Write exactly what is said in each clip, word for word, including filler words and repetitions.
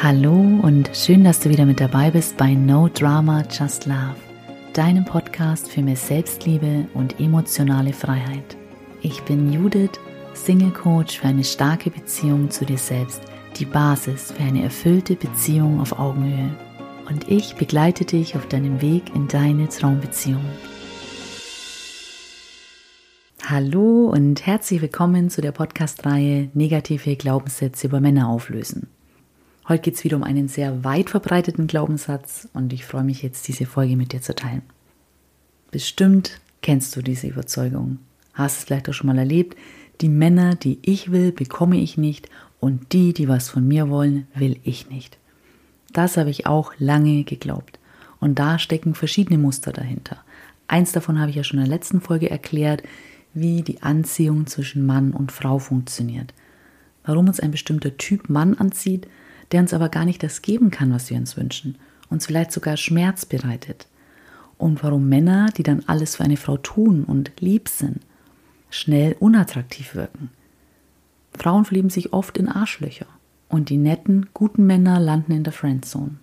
Hallo und schön, dass du wieder mit dabei bist bei No Drama, Just Love, deinem Podcast für mehr Selbstliebe und emotionale Freiheit. Ich bin Judith, Single Coach für eine starke Beziehung zu dir selbst, die Basis für eine erfüllte Beziehung auf Augenhöhe. Und ich begleite dich auf deinem Weg in deine Traumbeziehung. Hallo und herzlich willkommen zu der Podcast-Reihe Negative Glaubenssätze über Männer auflösen. Heute geht es wieder um einen sehr weit verbreiteten Glaubenssatz und ich freue mich jetzt, diese Folge mit dir zu teilen. Bestimmt kennst du diese Überzeugung, hast es vielleicht auch schon mal erlebt, die Männer, die ich will, bekomme ich nicht und die, die was von mir wollen, will ich nicht. Das habe ich auch lange geglaubt und da stecken verschiedene Muster dahinter. Eins davon habe ich ja schon in der letzten Folge erklärt, wie die Anziehung zwischen Mann und Frau funktioniert. Warum uns ein bestimmter Typ Mann anzieht, der uns aber gar nicht das geben kann, was wir uns wünschen, uns vielleicht sogar Schmerz bereitet. Und warum Männer, die dann alles für eine Frau tun und lieb sind, schnell unattraktiv wirken. Frauen verlieben sich oft in Arschlöcher und die netten, guten Männer landen in der Friendzone.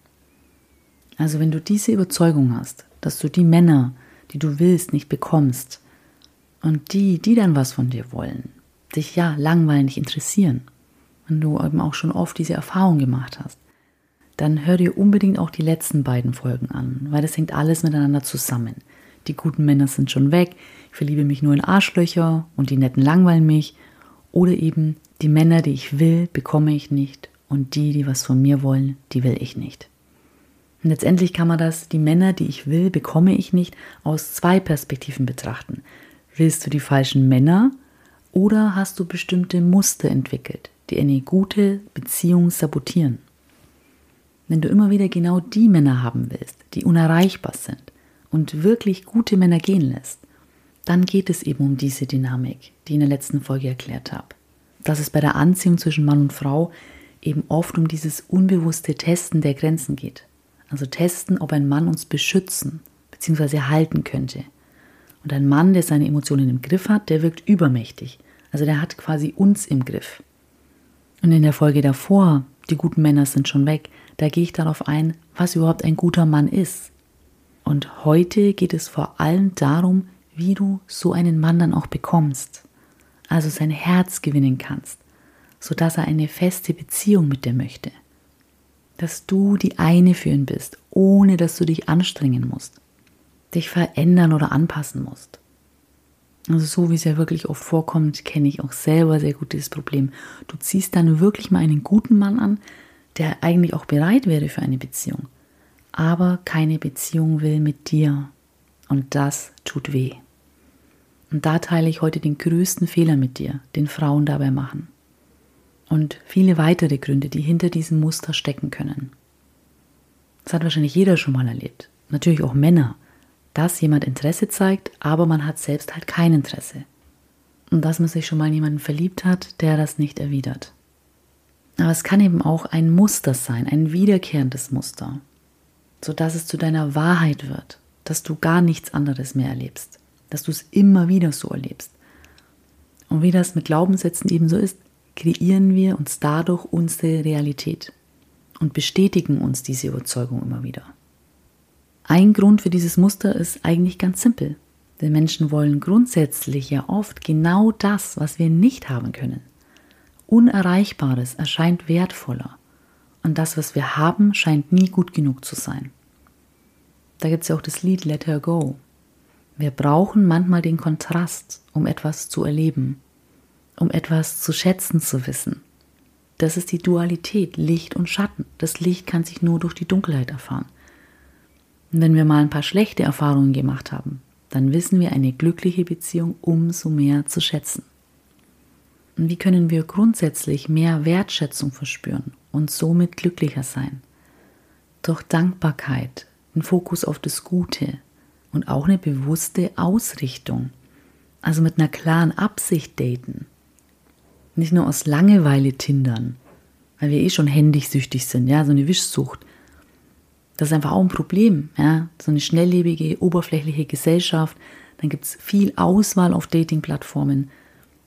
Also wenn du diese Überzeugung hast, dass du die Männer, die du willst, nicht bekommst und die, die dann was von dir wollen, dich ja langweilig nicht interessieren, wenn du eben auch schon oft diese Erfahrung gemacht hast, dann hör dir unbedingt auch die letzten beiden Folgen an, weil das hängt alles miteinander zusammen. Die guten Männer sind schon weg, ich verliebe mich nur in Arschlöcher und die netten langweilen mich. Oder eben die Männer, die ich will, bekomme ich nicht und die, die was von mir wollen, die will ich nicht. Und letztendlich kann man das, die Männer, die ich will, bekomme ich nicht, aus zwei Perspektiven betrachten. Willst du die falschen Männer oder hast du bestimmte Muster entwickelt, die eine gute Beziehung sabotieren? Wenn du immer wieder genau die Männer haben willst, die unerreichbar sind und wirklich gute Männer gehen lässt, dann geht es eben um diese Dynamik, die ich in der letzten Folge erklärt habe. Dass es bei der Anziehung zwischen Mann und Frau eben oft um dieses unbewusste Testen der Grenzen geht. Also testen, ob ein Mann uns beschützen bzw. halten könnte. Und ein Mann, der seine Emotionen im Griff hat, der wirkt übermächtig. Also der hat quasi uns im Griff. Und in der Folge davor, die guten Männer sind schon weg, da gehe ich darauf ein, was überhaupt ein guter Mann ist. Und heute geht es vor allem darum, wie du so einen Mann dann auch bekommst. Also sein Herz gewinnen kannst, sodass er eine feste Beziehung mit dir möchte. Dass du die eine für ihn bist, ohne dass du dich anstrengen musst, dich verändern oder anpassen musst. Also so wie es ja wirklich oft vorkommt, kenne ich auch selber sehr gut dieses Problem. Du ziehst dann wirklich mal einen guten Mann an, der eigentlich auch bereit wäre für eine Beziehung, aber keine Beziehung will mit dir. Und das tut weh. Und da teile ich heute den größten Fehler mit dir, den Frauen dabei machen. Und viele weitere Gründe, die hinter diesem Muster stecken können. Das hat wahrscheinlich jeder schon mal erlebt. Natürlich auch Männer. Dass jemand Interesse zeigt, aber man hat selbst halt kein Interesse. Und dass man sich schon mal in jemanden verliebt hat, der das nicht erwidert. Aber es kann eben auch ein Muster sein, ein wiederkehrendes Muster, sodass es zu deiner Wahrheit wird, dass du gar nichts anderes mehr erlebst, dass du es immer wieder so erlebst. Und wie das mit Glaubenssätzen eben so ist, kreieren wir uns dadurch unsere Realität und bestätigen uns diese Überzeugung immer wieder. Ein Grund für dieses Muster ist eigentlich ganz simpel. Denn Menschen wollen grundsätzlich ja oft genau das, was wir nicht haben können. Unerreichbares erscheint wertvoller und das, was wir haben, scheint nie gut genug zu sein. Da gibt es ja auch das Lied Let Her Go. Wir brauchen manchmal den Kontrast, um etwas zu erleben, um etwas zu schätzen zu wissen. Das ist die Dualität, Licht und Schatten. Das Licht kann sich nur durch die Dunkelheit erfahren. Und wenn wir mal ein paar schlechte Erfahrungen gemacht haben, dann wissen wir eine glückliche Beziehung umso mehr zu schätzen. Und wie können wir grundsätzlich mehr Wertschätzung verspüren und somit glücklicher sein? Durch Dankbarkeit, den Fokus auf das Gute und auch eine bewusste Ausrichtung. Also mit einer klaren Absicht daten. Nicht nur aus Langeweile tindern, weil wir eh schon händigsüchtig sind, ja, so eine Wischsucht. Das ist einfach auch ein Problem, ja, so eine schnelllebige, oberflächliche Gesellschaft. Dann gibt es viel Auswahl auf Dating-Plattformen.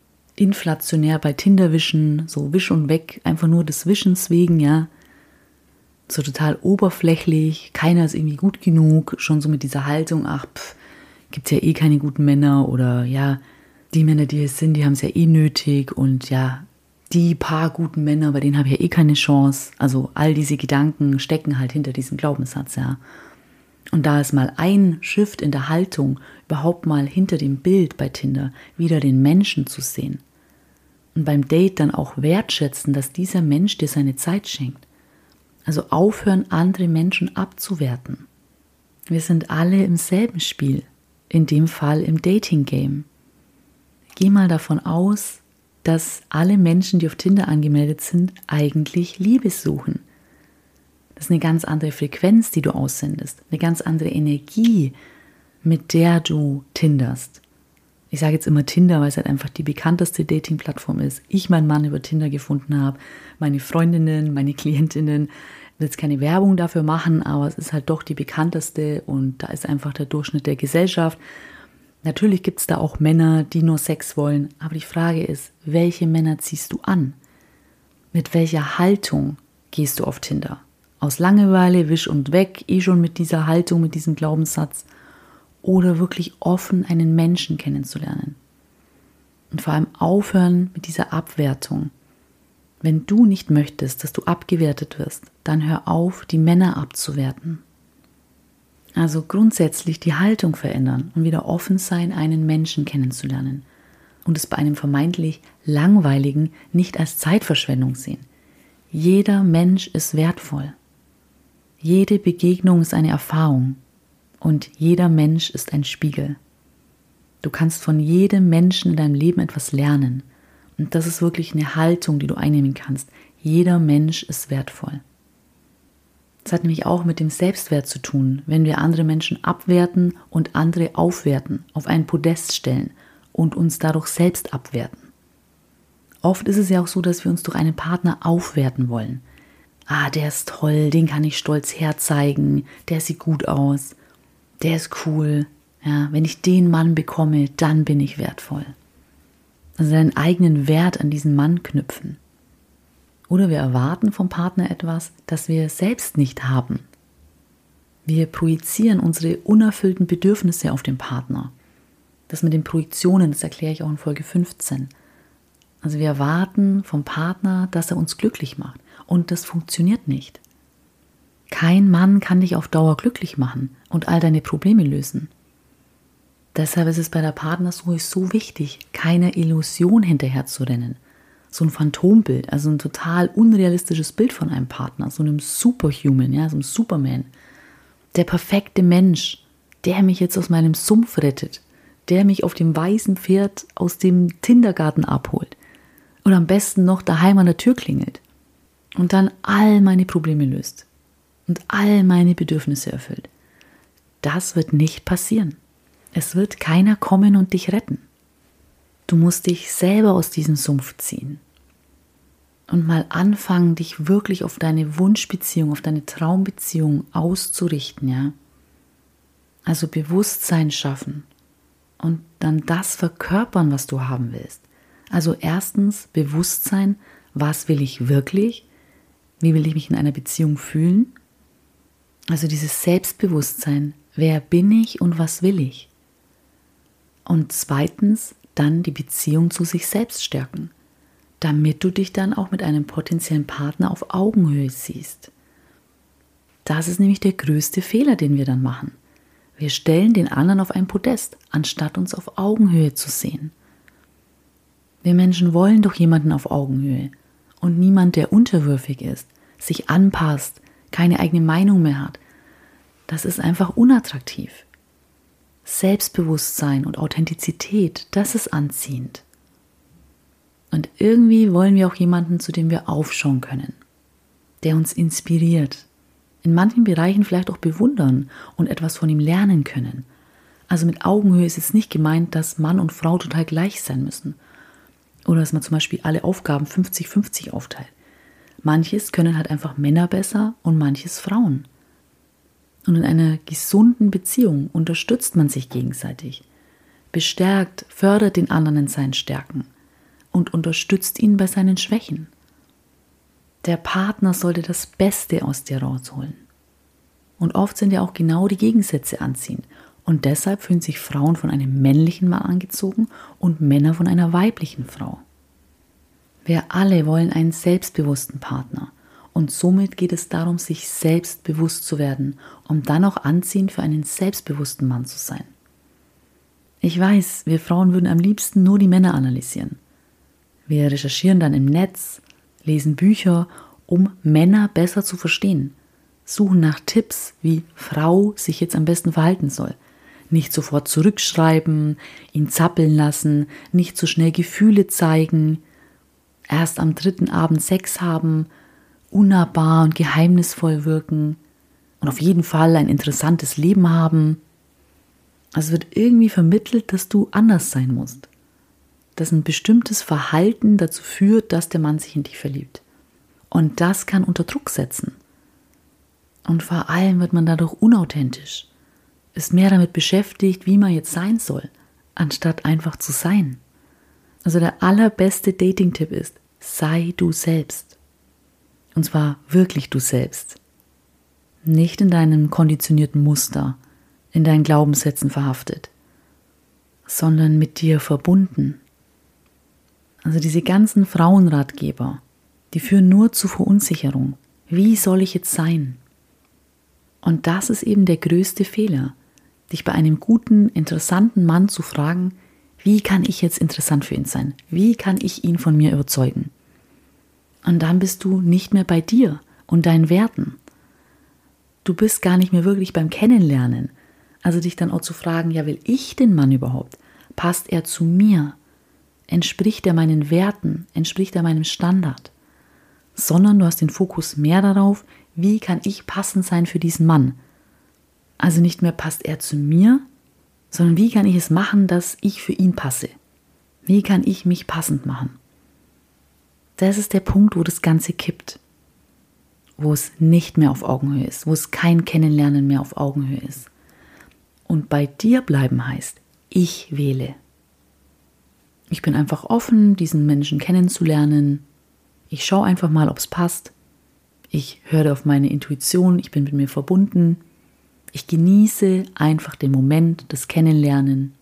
Inflationär bei Tinder wischen, so Wisch und weg, einfach nur des Wischens wegen, ja. so total oberflächlich, keiner ist irgendwie gut genug, schon so mit dieser Haltung, ach, pff, gibt's ja eh keine guten Männer oder ja, die Männer, die es sind, die haben es ja eh nötig und ja, die paar guten Männer, bei denen habe ich ja eh keine Chance. Also all diese Gedanken stecken halt hinter diesem Glaubenssatz, ja. Und da ist mal ein Shift in der Haltung, überhaupt mal hinter dem Bild bei Tinder wieder den Menschen zu sehen. Und beim Date dann auch wertschätzen, dass dieser Mensch dir seine Zeit schenkt. Also aufhören, andere Menschen abzuwerten. Wir sind alle im selben Spiel, in dem Fall im Dating-Game. Geh mal davon aus, dass alle Menschen, die auf Tinder angemeldet sind, eigentlich Liebe suchen. Das ist eine ganz andere Frequenz, die du aussendest, eine ganz andere Energie, mit der du tinderst. Ich sage jetzt immer Tinder, weil es halt einfach die bekannteste Dating-Plattform ist. Ich meinen Mann über Tinder gefunden habe, meine Freundinnen, meine Klientinnen. Ich will jetzt keine Werbung dafür machen, aber es ist halt doch die bekannteste und da ist einfach der Durchschnitt der Gesellschaft. Natürlich gibt es da auch Männer, die nur Sex wollen, aber die Frage ist, welche Männer ziehst du an? Mit welcher Haltung gehst du auf Tinder? Aus Langeweile, wisch und weg, eh schon mit dieser Haltung, mit diesem Glaubenssatz oder wirklich offen einen Menschen kennenzulernen? Und vor allem aufhören mit dieser Abwertung. Wenn du nicht möchtest, dass du abgewertet wirst, dann hör auf, die Männer abzuwerten. Also grundsätzlich die Haltung verändern und wieder offen sein, einen Menschen kennenzulernen. Und es bei einem vermeintlich Langweiligen nicht als Zeitverschwendung sehen. Jeder Mensch ist wertvoll. Jede Begegnung ist eine Erfahrung. Und jeder Mensch ist ein Spiegel. Du kannst von jedem Menschen in deinem Leben etwas lernen. Und das ist wirklich eine Haltung, die du einnehmen kannst. Jeder Mensch ist wertvoll. Das hat nämlich auch mit dem Selbstwert zu tun, wenn wir andere Menschen abwerten und andere aufwerten, auf ein Podest stellen und uns dadurch selbst abwerten. Oft ist es ja auch so, dass wir uns durch einen Partner aufwerten wollen. Ah, der ist toll, den kann ich stolz herzeigen, der sieht gut aus, der ist cool. Ja, wenn ich den Mann bekomme, dann bin ich wertvoll. Also deinen eigenen Wert an diesen Mann knüpfen. Oder wir erwarten vom Partner etwas, das wir selbst nicht haben. Wir projizieren unsere unerfüllten Bedürfnisse auf den Partner. Das mit den Projektionen, das erkläre ich auch in Folge fünfzehn. Also wir erwarten vom Partner, dass er uns glücklich macht. Und das funktioniert nicht. Kein Mann kann dich auf Dauer glücklich machen und all deine Probleme lösen. Deshalb ist es bei der Partnersuche so wichtig, keiner Illusion hinterherzurennen. So ein Phantombild, also ein total unrealistisches Bild von einem Partner, so einem Superhuman, ja, so einem Superman. Der perfekte Mensch, der mich jetzt aus meinem Sumpf rettet, der mich auf dem weißen Pferd aus dem Kindergarten abholt und am besten noch daheim an der Tür klingelt und dann all meine Probleme löst und all meine Bedürfnisse erfüllt. Das wird nicht passieren. Es wird keiner kommen und dich retten. Du musst dich selber aus diesem Sumpf ziehen und mal anfangen, dich wirklich auf deine Wunschbeziehung, auf deine Traumbeziehung auszurichten, ja. Also Bewusstsein schaffen und dann das verkörpern, was du haben willst. Also erstens Bewusstsein, was will ich wirklich? Wie will ich mich in einer Beziehung fühlen? Also dieses Selbstbewusstsein, wer bin ich und was will ich? Und zweitens dann die Beziehung zu sich selbst stärken, damit du dich dann auch mit einem potenziellen Partner auf Augenhöhe siehst. Das ist nämlich der größte Fehler, den wir dann machen. Wir stellen den anderen auf ein Podest, anstatt uns auf Augenhöhe zu sehen. Wir Menschen wollen doch jemanden auf Augenhöhe und niemand, der unterwürfig ist, sich anpasst, keine eigene Meinung mehr hat. Das ist einfach unattraktiv. Selbstbewusstsein und Authentizität, das ist anziehend. Und irgendwie wollen wir auch jemanden, zu dem wir aufschauen können, der uns inspiriert, in manchen Bereichen vielleicht auch bewundern und etwas von ihm lernen können. Also mit Augenhöhe ist es nicht gemeint, dass Mann und Frau total gleich sein müssen oder dass man zum Beispiel alle Aufgaben fünfzig fünfzig aufteilt. Manches können halt einfach Männer besser und manches Frauen. Und in einer gesunden Beziehung unterstützt man sich gegenseitig, bestärkt, fördert den anderen in seinen Stärken und unterstützt ihn bei seinen Schwächen. Der Partner sollte das Beste aus dir rausholen. Und oft sind ja auch genau die Gegensätze anziehend. Und deshalb fühlen sich Frauen von einem männlichen Mann angezogen und Männer von einer weiblichen Frau. Wir alle wollen einen selbstbewussten Partner. Und somit geht es darum, sich selbst bewusst zu werden, um dann auch anziehend für einen selbstbewussten Mann zu sein. Ich weiß, wir Frauen würden am liebsten nur die Männer analysieren. Wir recherchieren dann im Netz, lesen Bücher, um Männer besser zu verstehen, suchen nach Tipps, wie Frau sich jetzt am besten verhalten soll. Nicht sofort zurückschreiben, ihn zappeln lassen, nicht so schnell Gefühle zeigen, erst am dritten Abend Sex haben, unnahbar und geheimnisvoll wirken und auf jeden Fall ein interessantes Leben haben. Also wird irgendwie vermittelt, dass du anders sein musst. Dass ein bestimmtes Verhalten dazu führt, dass der Mann sich in dich verliebt. Und das kann unter Druck setzen. Und vor allem wird man dadurch unauthentisch, ist mehr damit beschäftigt, wie man jetzt sein soll, anstatt einfach zu sein. Also der allerbeste Dating-Tipp ist, sei du selbst. Und zwar wirklich du selbst. Nicht in deinem konditionierten Muster, in deinen Glaubenssätzen verhaftet, sondern mit dir verbunden. Also diese ganzen Frauenratgeber, die führen nur zu Verunsicherung. Wie soll ich jetzt sein? Und das ist eben der größte Fehler, dich bei einem guten, interessanten Mann zu fragen, wie kann ich jetzt interessant für ihn sein? Wie kann ich ihn von mir überzeugen? Und dann bist du nicht mehr bei dir und deinen Werten. Du bist gar nicht mehr wirklich beim Kennenlernen. Also dich dann auch zu fragen, ja, will ich den Mann überhaupt? Passt er zu mir? Entspricht er meinen Werten? Entspricht er meinem Standard? Sondern du hast den Fokus mehr darauf, wie kann ich passend sein für diesen Mann? Also nicht mehr passt er zu mir, sondern wie kann ich es machen, dass ich für ihn passe? Wie kann ich mich passend machen? Das ist der Punkt, wo das Ganze kippt. Wo es nicht mehr auf Augenhöhe ist, wo es kein Kennenlernen mehr auf Augenhöhe ist. Und bei dir bleiben heißt, ich wähle. Ich bin einfach offen, diesen Menschen kennenzulernen. Ich schaue einfach mal, ob es passt. Ich höre auf meine Intuition, ich bin mit mir verbunden. Ich genieße einfach den Moment, das Kennenlernen.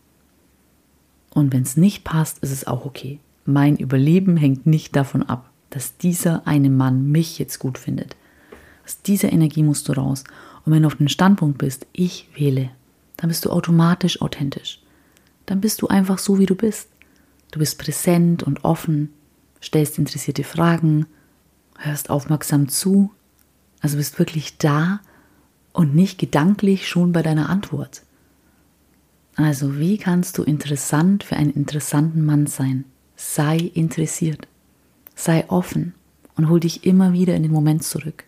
Und wenn es nicht passt, ist es auch okay. Mein Überleben hängt nicht davon ab, dass dieser eine Mann mich jetzt gut findet. Aus dieser Energie musst du raus. Und wenn du auf den Standpunkt bist, ich wähle, dann bist du automatisch authentisch. Dann bist du einfach so, wie du bist. Du bist präsent und offen, stellst interessierte Fragen, hörst aufmerksam zu, also bist wirklich da und nicht gedanklich schon bei deiner Antwort. Also wie kannst du interessant für einen interessanten Mann sein? Sei interessiert, sei offen und hol dich immer wieder in den Moment zurück.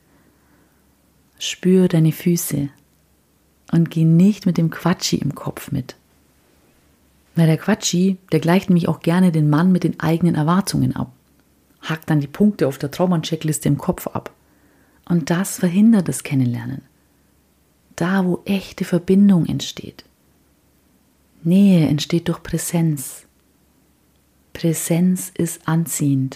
Spür deine Füße und geh nicht mit dem Quatschi im Kopf mit. Weil der Quatschi, der gleicht nämlich auch gerne den Mann mit den eigenen Erwartungen ab. Hakt dann die Punkte auf der Traummann-Checkliste im Kopf ab. Und das verhindert das Kennenlernen. Da, wo echte Verbindung entsteht. Nähe entsteht durch Präsenz. Präsenz ist anziehend.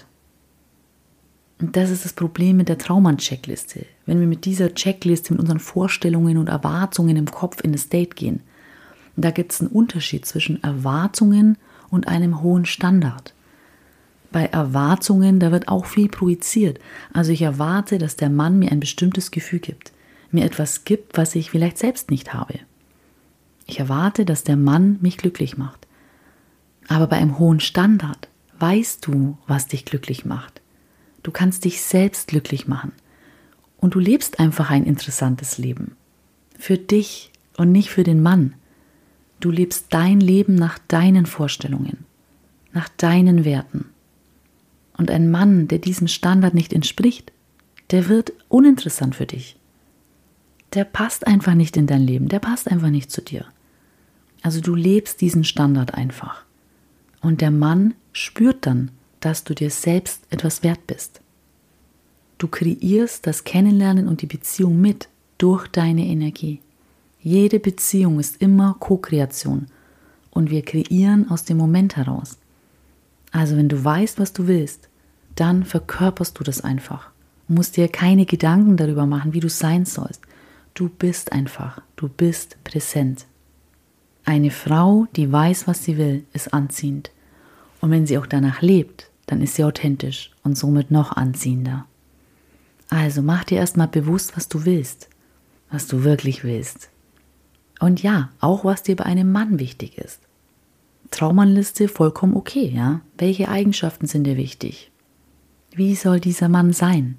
Und das ist das Problem mit der Traummann-Checkliste. Wenn wir mit dieser Checkliste, mit unseren Vorstellungen und Erwartungen im Kopf in das Date gehen, da gibt es einen Unterschied zwischen Erwartungen und einem hohen Standard. Bei Erwartungen, da wird auch viel projiziert. Also ich erwarte, dass der Mann mir ein bestimmtes Gefühl gibt, mir etwas gibt, was ich vielleicht selbst nicht habe. Ich erwarte, dass der Mann mich glücklich macht. Aber bei einem hohen Standard weißt du, was dich glücklich macht. Du kannst dich selbst glücklich machen. Und du lebst einfach ein interessantes Leben. Für dich und nicht für den Mann. Du lebst dein Leben nach deinen Vorstellungen, nach deinen Werten. Und ein Mann, der diesem Standard nicht entspricht, der wird uninteressant für dich. Der passt einfach nicht in dein Leben, der passt einfach nicht zu dir. Also du lebst diesen Standard einfach. Und der Mann spürt dann, dass du dir selbst etwas wert bist. Du kreierst das Kennenlernen und die Beziehung mit durch deine Energie. Jede Beziehung ist immer Co-Kreation und wir kreieren aus dem Moment heraus. Also wenn du weißt, was du willst, dann verkörperst du das einfach Du musst dir keine Gedanken darüber machen, wie du sein sollst. Du bist einfach, du bist präsent. Eine Frau, die weiß, was sie will, ist anziehend. Und wenn sie auch danach lebt, dann ist sie authentisch und somit noch anziehender. Also mach dir erstmal bewusst, was du willst, was du wirklich willst. Und ja, auch was dir bei einem Mann wichtig ist. Traumannliste vollkommen okay, ja? Welche Eigenschaften sind dir wichtig? Wie soll dieser Mann sein?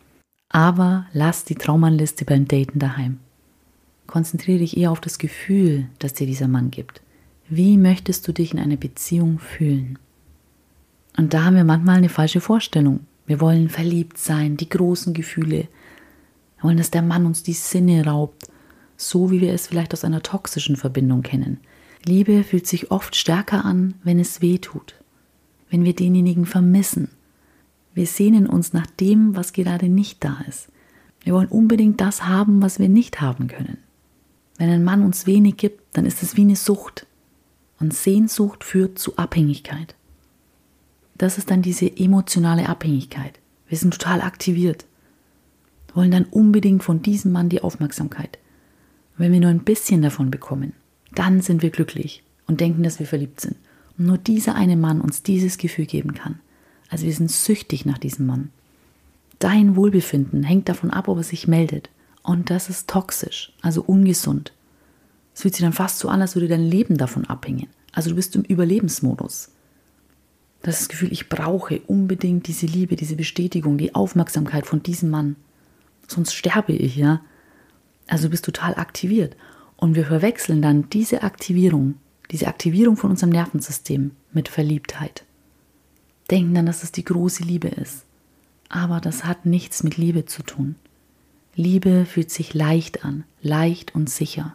Aber lass die Traumannliste beim Daten daheim. Konzentriere dich eher auf das Gefühl, das dir dieser Mann gibt. Wie möchtest du dich in einer Beziehung fühlen? Und da haben wir manchmal eine falsche Vorstellung. Wir wollen verliebt sein, die großen Gefühle. Wir wollen, dass der Mann uns die Sinne raubt, so wie wir es vielleicht aus einer toxischen Verbindung kennen. Liebe fühlt sich oft stärker an, wenn es weh tut, wenn wir denjenigen vermissen. Wir sehnen uns nach dem, was gerade nicht da ist. Wir wollen unbedingt das haben, was wir nicht haben können. Wenn ein Mann uns wenig gibt, dann ist es wie eine Sucht. Und Sehnsucht führt zu Abhängigkeit. Das ist dann diese emotionale Abhängigkeit. Wir sind total aktiviert, wollen dann unbedingt von diesem Mann die Aufmerksamkeit. Wenn wir nur ein bisschen davon bekommen, dann sind wir glücklich und denken, dass wir verliebt sind. Und nur dieser eine Mann uns dieses Gefühl geben kann. Also wir sind süchtig nach diesem Mann. Dein Wohlbefinden hängt davon ab, ob er sich meldet. Und das ist toxisch, also ungesund. Es fühlt sich dann fast so an, als würde dein Leben davon abhängen. Also du bist im Überlebensmodus. Das ist das Gefühl, ich brauche unbedingt diese Liebe, diese Bestätigung, die Aufmerksamkeit von diesem Mann. Sonst sterbe ich, ja. Also du bist total aktiviert. Und wir verwechseln dann diese Aktivierung, diese Aktivierung von unserem Nervensystem mit Verliebtheit. Denken dann, dass es die große Liebe ist. Aber das hat nichts mit Liebe zu tun. Liebe fühlt sich leicht an, leicht und sicher.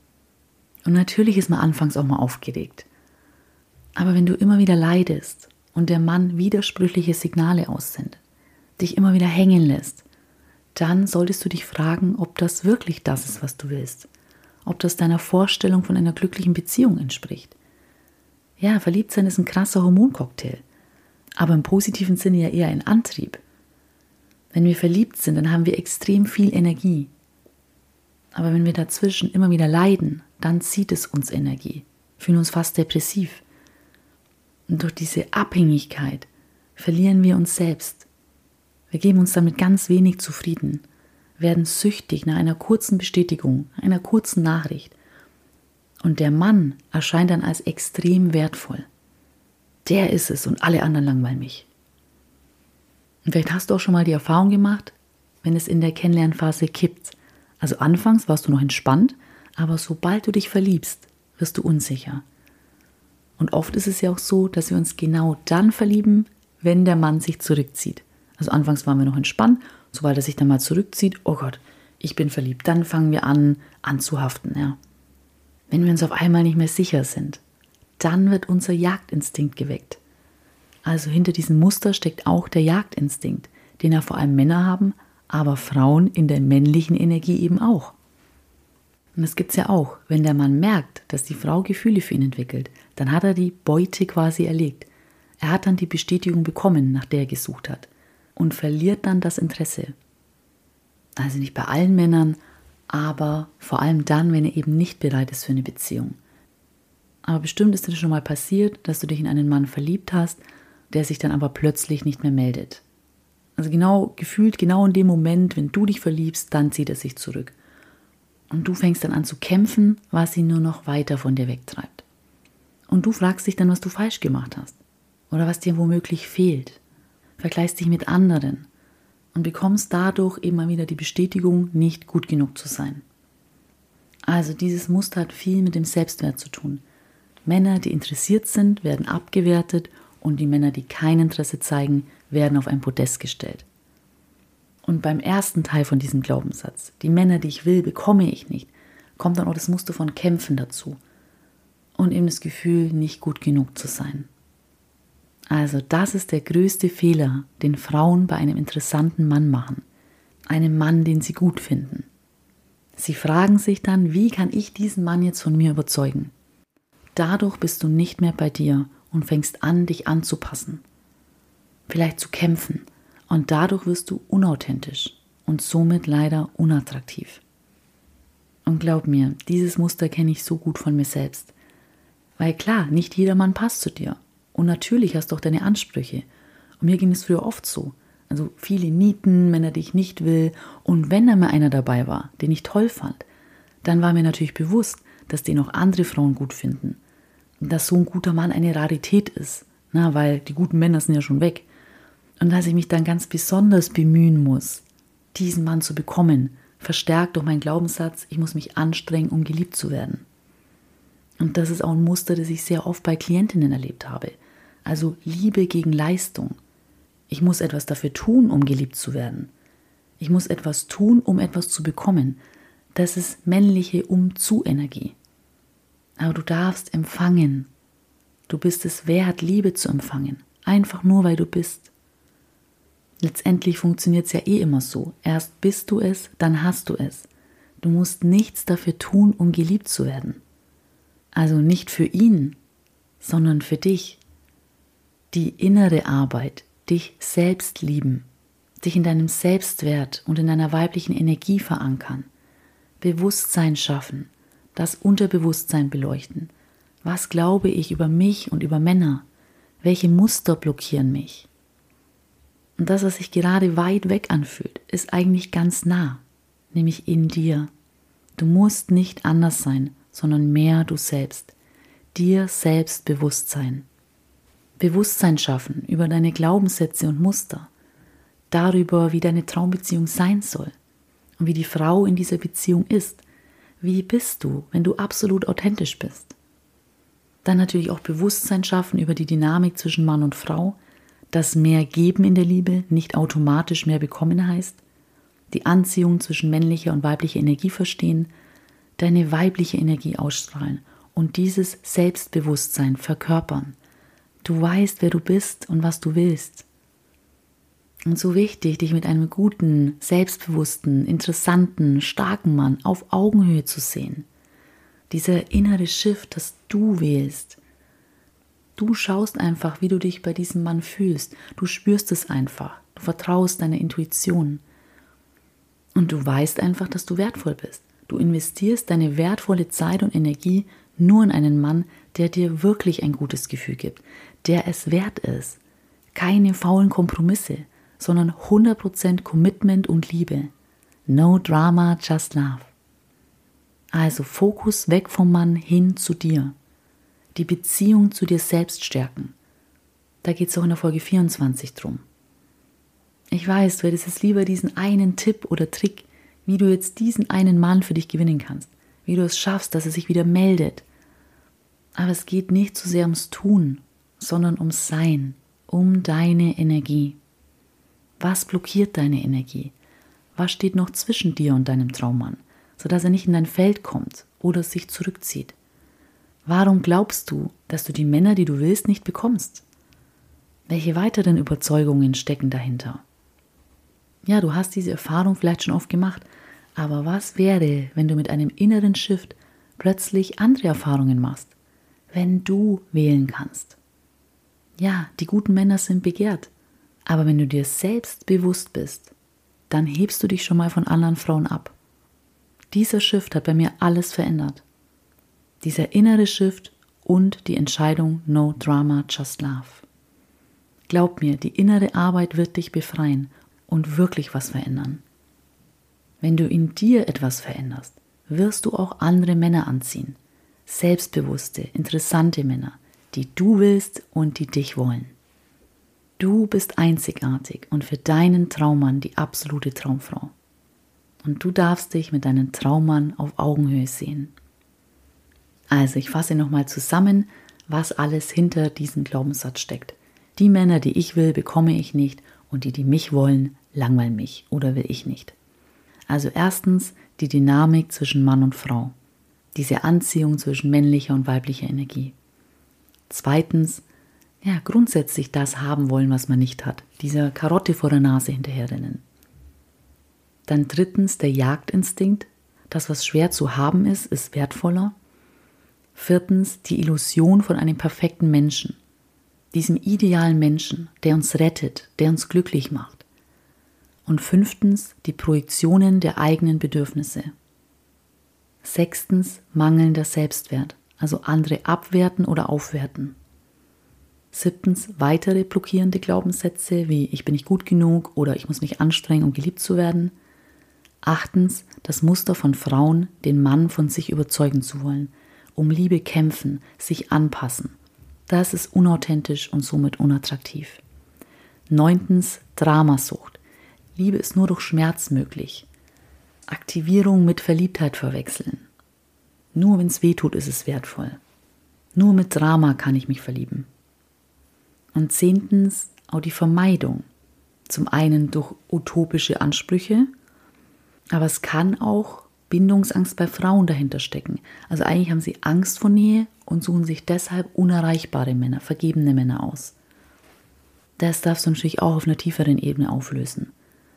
Und natürlich ist man anfangs auch mal aufgeregt. Aber wenn du immer wieder leidest und der Mann widersprüchliche Signale aussendet, dich immer wieder hängen lässt, dann solltest du dich fragen, ob das wirklich das ist, was du willst. Ob das deiner Vorstellung von einer glücklichen Beziehung entspricht. Ja, Verliebtsein ist ein krasser Hormoncocktail, aber im positiven Sinne ja eher ein Antrieb. Wenn wir verliebt sind, dann haben wir extrem viel Energie. Aber wenn wir dazwischen immer wieder leiden, dann zieht es uns Energie, fühlen uns fast depressiv. Und durch diese Abhängigkeit verlieren wir uns selbst. Wir geben uns damit ganz wenig zufrieden, werden süchtig nach einer kurzen Bestätigung, einer kurzen Nachricht. Und der Mann erscheint dann als extrem wertvoll. Der ist es und alle anderen langweilen mich. Und vielleicht hast du auch schon mal die Erfahrung gemacht, wenn es in der Kennenlernphase kippt. Also anfangs warst du noch entspannt, aber sobald du dich verliebst, wirst du unsicher. Und oft ist es ja auch so, dass wir uns genau dann verlieben, wenn der Mann sich zurückzieht. Also anfangs waren wir noch entspannt, sobald er sich dann mal zurückzieht, oh Gott, ich bin verliebt, dann fangen wir an, anzuhaften. Ja. Wenn wir uns auf einmal nicht mehr sicher sind, dann wird unser Jagdinstinkt geweckt. Also hinter diesem Muster steckt auch der Jagdinstinkt, den ja vor allem Männer haben, aber Frauen in der männlichen Energie eben auch. Und das gibt es ja auch, wenn der Mann merkt, dass die Frau Gefühle für ihn entwickelt, dann hat er die Beute quasi erlegt. Er hat dann die Bestätigung bekommen, nach der er gesucht hat und verliert dann das Interesse. Also nicht bei allen Männern, aber vor allem dann, wenn er eben nicht bereit ist für eine Beziehung. Aber bestimmt ist es schon mal passiert, dass du dich in einen Mann verliebt hast, der sich dann aber plötzlich nicht mehr meldet. Also genau, gefühlt genau in dem Moment, wenn du dich verliebst, dann zieht er sich zurück. Und du fängst dann an zu kämpfen, was ihn nur noch weiter von dir wegtreibt. Und du fragst dich dann, was du falsch gemacht hast. Oder was dir womöglich fehlt. Vergleichst dich mit anderen und bekommst dadurch immer wieder die Bestätigung, nicht gut genug zu sein. Also dieses Muster hat viel mit dem Selbstwert zu tun. Männer, die interessiert sind, werden abgewertet und die Männer, die kein Interesse zeigen, werden auf ein Podest gestellt. Und beim ersten Teil von diesem Glaubenssatz, die Männer, die ich will, bekomme ich nicht, kommt dann auch das Muster von Kämpfen dazu und eben das Gefühl, nicht gut genug zu sein. Also das ist der größte Fehler, den Frauen bei einem interessanten Mann machen. Einem Mann, den sie gut finden. Sie fragen sich dann, wie kann ich diesen Mann jetzt von mir überzeugen? Dadurch bist du nicht mehr bei dir und fängst an, dich anzupassen. Vielleicht zu kämpfen, Und dadurch wirst du unauthentisch und somit leider unattraktiv. Und glaub mir, dieses Muster kenne ich so gut von mir selbst. Weil klar, nicht jeder Mann passt zu dir. Und natürlich hast du auch deine Ansprüche. Und mir ging es früher oft so. Also viele Nieten, Männer, die ich nicht will. Und wenn da mal einer dabei war, den ich toll fand, dann war mir natürlich bewusst, dass den auch andere Frauen gut finden. Und dass so ein guter Mann eine Rarität ist. Na, weil die guten Männer sind ja schon weg. Und dass ich mich dann ganz besonders bemühen muss, diesen Mann zu bekommen, verstärkt durch meinen Glaubenssatz, ich muss mich anstrengen, um geliebt zu werden. Und das ist auch ein Muster, das ich sehr oft bei Klientinnen erlebt habe. Also Liebe gegen Leistung. Ich muss etwas dafür tun, um geliebt zu werden. Ich muss etwas tun, um etwas zu bekommen. Das ist männliche Um-zu-Energie. Aber du darfst empfangen. Du bist es wert, Liebe zu empfangen. Einfach nur, weil du bist. Letztendlich funktioniert es ja eh immer so. Erst bist du es, dann hast du es. Du musst nichts dafür tun, um geliebt zu werden. Also nicht für ihn, sondern für dich. Die innere Arbeit, dich selbst lieben, dich in deinem Selbstwert und in deiner weiblichen Energie verankern, Bewusstsein schaffen, das Unterbewusstsein beleuchten. Was glaube ich über mich und über Männer? Welche Muster blockieren mich? Und das, was sich gerade weit weg anfühlt, ist eigentlich ganz nah, nämlich in dir. Du musst nicht anders sein, sondern mehr du selbst. Dir selbst bewusst sein. Bewusstsein schaffen über deine Glaubenssätze und Muster. Darüber, wie deine Traumbeziehung sein soll. Und wie die Frau in dieser Beziehung ist. Wie bist du, wenn du absolut authentisch bist? Dann natürlich auch Bewusstsein schaffen über die Dynamik zwischen Mann und Frau. Dass mehr Geben in der Liebe nicht automatisch mehr bekommen heißt, die Anziehung zwischen männlicher und weiblicher Energie verstehen, deine weibliche Energie ausstrahlen und dieses Selbstbewusstsein verkörpern. Du weißt, wer du bist und was du willst. Und so wichtig, dich mit einem guten, selbstbewussten, interessanten, starken Mann auf Augenhöhe zu sehen. Dieser innere Shift, das du wählst. Du schaust einfach, wie du dich bei diesem Mann fühlst. Du spürst es einfach. Du vertraust deiner Intuition. Und du weißt einfach, dass du wertvoll bist. Du investierst deine wertvolle Zeit und Energie nur in einen Mann, der dir wirklich ein gutes Gefühl gibt, der es wert ist. Keine faulen Kompromisse, sondern hundert Prozent Commitment und Liebe. No drama, just love. Also Fokus weg vom Mann hin zu dir. Die Beziehung zu dir selbst stärken. Da geht es auch in der Folge vierundzwanzig drum. Ich weiß, du hättest jetzt lieber diesen einen Tipp oder Trick, wie du jetzt diesen einen Mann für dich gewinnen kannst. Wie du es schaffst, dass er sich wieder meldet. Aber es geht nicht so sehr ums Tun, sondern ums Sein, um deine Energie. Was blockiert deine Energie? Was steht noch zwischen dir und deinem Traummann, sodass er nicht in dein Feld kommt oder sich zurückzieht? Warum glaubst du, dass du die Männer, die du willst, nicht bekommst? Welche weiteren Überzeugungen stecken dahinter? Ja, du hast diese Erfahrung vielleicht schon oft gemacht, aber was wäre, wenn du mit einem inneren Shift plötzlich andere Erfahrungen machst? Wenn du wählen kannst. Ja, die guten Männer sind begehrt, aber wenn du dir selbst bewusst bist, dann hebst du dich schon mal von anderen Frauen ab. Dieser Shift hat bei mir alles verändert. Dieser innere Shift und die Entscheidung No Drama, Just Love. Glaub mir, die innere Arbeit wird dich befreien und wirklich was verändern. Wenn du in dir etwas veränderst, wirst du auch andere Männer anziehen. Selbstbewusste, interessante Männer, die du willst und die dich wollen. Du bist einzigartig und für deinen Traummann die absolute Traumfrau. Und du darfst dich mit deinem Traummann auf Augenhöhe sehen. Also ich fasse nochmal zusammen, was alles hinter diesem Glaubenssatz steckt. Die Männer, die ich will, bekomme ich nicht und die, die mich wollen, langweilen mich oder will ich nicht. Also erstens die Dynamik zwischen Mann und Frau. Diese Anziehung zwischen männlicher und weiblicher Energie. Zweitens, ja, grundsätzlich das haben wollen, was man nicht hat. Dieser Karotte vor der Nase hinterherrennen. Dann drittens der Jagdinstinkt. Das, was schwer zu haben ist, ist wertvoller. Viertens die Illusion von einem perfekten Menschen. Diesem idealen Menschen, der uns rettet, der uns glücklich macht. Und fünftens, die Projektionen der eigenen Bedürfnisse. Sechstens, mangelnder Selbstwert, also andere abwerten oder aufwerten. Siebtens, weitere blockierende Glaubenssätze wie ich bin nicht gut genug oder ich muss mich anstrengen, um geliebt zu werden. Achtens, das Muster von Frauen, den Mann von sich überzeugen zu wollen, um Liebe kämpfen, sich anpassen. Das ist unauthentisch und somit unattraktiv. Neuntens, Dramasucht. Liebe ist nur durch Schmerz möglich. Aktivierung mit Verliebtheit verwechseln. Nur wenn es weh tut, ist es wertvoll. Nur mit Drama kann ich mich verlieben. Und zehntens, auch die Vermeidung. Zum einen durch utopische Ansprüche, aber es kann auch Bindungsangst bei Frauen dahinter stecken. Also eigentlich haben sie Angst vor Nähe und suchen sich deshalb unerreichbare Männer, vergebene Männer aus. Das darfst du natürlich auch auf einer tieferen Ebene auflösen.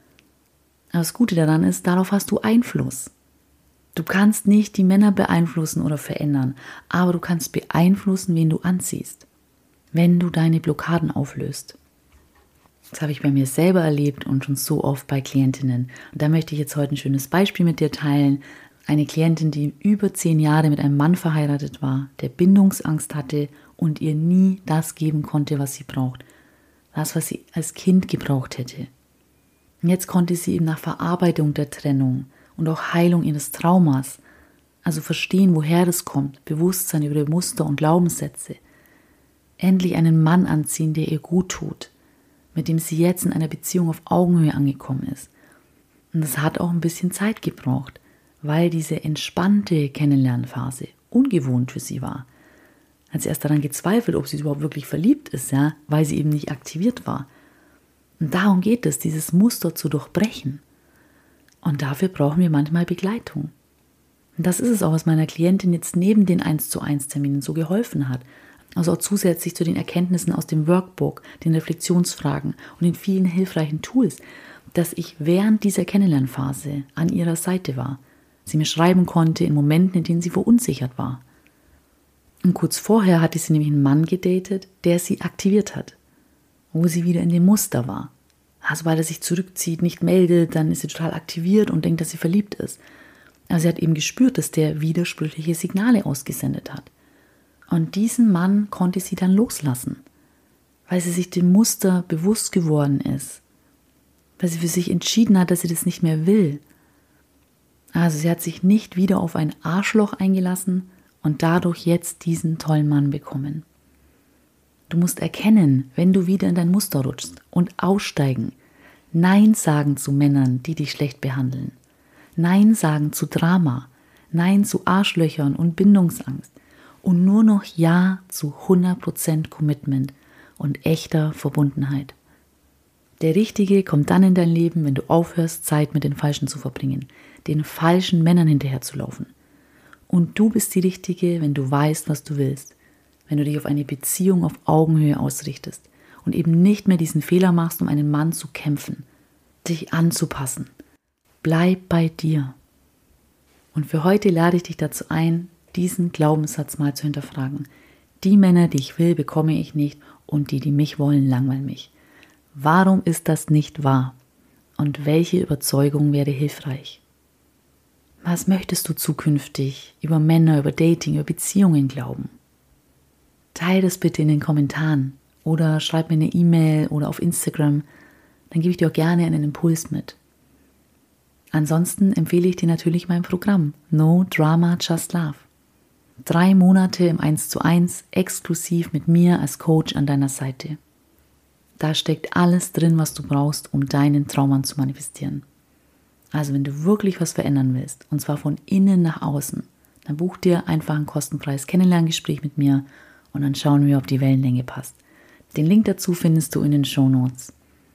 Aber das Gute daran ist, darauf hast du Einfluss. Du kannst nicht die Männer beeinflussen oder verändern, aber du kannst beeinflussen, wen du anziehst, wenn du deine Blockaden auflöst. Das habe ich bei mir selber erlebt und schon so oft bei Klientinnen. Und da möchte ich jetzt heute ein schönes Beispiel mit dir teilen. Eine Klientin, die über zehn Jahre mit einem Mann verheiratet war, der Bindungsangst hatte und ihr nie das geben konnte, was sie braucht. Das, was sie als Kind gebraucht hätte. Und jetzt konnte sie eben nach Verarbeitung der Trennung und auch Heilung ihres Traumas, also verstehen, woher das kommt, Bewusstsein über die Muster und Glaubenssätze, endlich einen Mann anziehen, der ihr gut tut, mit dem sie jetzt in einer Beziehung auf Augenhöhe angekommen ist. Und das hat auch ein bisschen Zeit gebraucht, weil diese entspannte Kennenlernphase ungewohnt für sie war. Hat sie erst daran gezweifelt, ob sie überhaupt wirklich verliebt ist, ja, weil sie eben nicht aktiviert war. Und darum geht es, dieses Muster zu durchbrechen. Und dafür brauchen wir manchmal Begleitung. Und das ist es auch, was meiner Klientin jetzt neben den eins zu eins Terminen so geholfen hat. Also auch zusätzlich zu den Erkenntnissen aus dem Workbook, den Reflexionsfragen und den vielen hilfreichen Tools, dass ich während dieser Kennenlernphase an ihrer Seite war. Sie mir schreiben konnte in Momenten, in denen sie verunsichert war. Und kurz vorher hatte sie nämlich einen Mann gedatet, der sie aktiviert hat, wo sie wieder in dem Muster war. Also weil er sich zurückzieht, nicht meldet, dann ist sie total aktiviert und denkt, dass sie verliebt ist. Aber sie hat eben gespürt, dass der widersprüchliche Signale ausgesendet hat. Und diesen Mann konnte sie dann loslassen, weil sie sich dem Muster bewusst geworden ist, weil sie für sich entschieden hat, dass sie das nicht mehr will. Also sie hat sich nicht wieder auf ein Arschloch eingelassen und dadurch jetzt diesen tollen Mann bekommen. Du musst erkennen, wenn du wieder in dein Muster rutschst und aussteigen, Nein sagen zu Männern, die dich schlecht behandeln, Nein sagen zu Drama, Nein zu Arschlöchern und Bindungsangst und nur noch Ja zu hundert Prozent Commitment und echter Verbundenheit. Der Richtige kommt dann in dein Leben, wenn du aufhörst, Zeit mit den Falschen zu verbringen, den falschen Männern hinterherzulaufen. Und du bist die Richtige, wenn du weißt, was du willst, wenn du dich auf eine Beziehung auf Augenhöhe ausrichtest und eben nicht mehr diesen Fehler machst, um einen Mann zu kämpfen, dich anzupassen. Bleib bei dir. Und für heute lade ich dich dazu ein, diesen Glaubenssatz mal zu hinterfragen. Die Männer, die ich will, bekomme ich nicht und die, die mich wollen, langweilen mich. Warum ist das nicht wahr? Und welche Überzeugung wäre hilfreich? Was möchtest du zukünftig über Männer, über Dating, über Beziehungen glauben? Teile das bitte in den Kommentaren oder schreib mir eine E-Mail oder auf Instagram, dann gebe ich dir auch gerne einen Impuls mit. Ansonsten empfehle ich dir natürlich mein Programm No Drama, Just Love. Drei Monate im eins zu eins, exklusiv mit mir als Coach an deiner Seite. Da steckt alles drin, was du brauchst, um deinen Traummann zu manifestieren. Also wenn du wirklich was verändern willst, und zwar von innen nach außen, dann buch dir einfach ein kostenfreies Kennenlerngespräch mit mir und dann schauen wir, ob die Wellenlänge passt. Den Link dazu findest du in den Shownotes.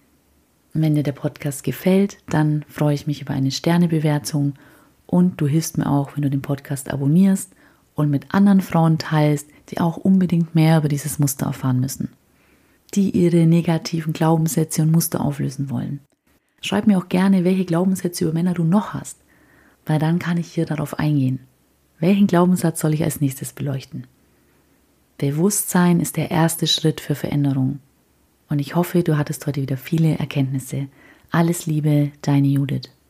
Und wenn dir der Podcast gefällt, dann freue ich mich über eine Sternebewertung und du hilfst mir auch, wenn du den Podcast abonnierst und mit anderen Frauen teilst, die auch unbedingt mehr über dieses Muster erfahren müssen, die ihre negativen Glaubenssätze und Muster auflösen wollen. Schreib mir auch gerne, welche Glaubenssätze über Männer du noch hast, weil dann kann ich hier darauf eingehen. Welchen Glaubenssatz soll ich als nächstes beleuchten? Bewusstsein ist der erste Schritt für Veränderung. Und ich hoffe, du hattest heute wieder viele Erkenntnisse. Alles Liebe, deine Judith.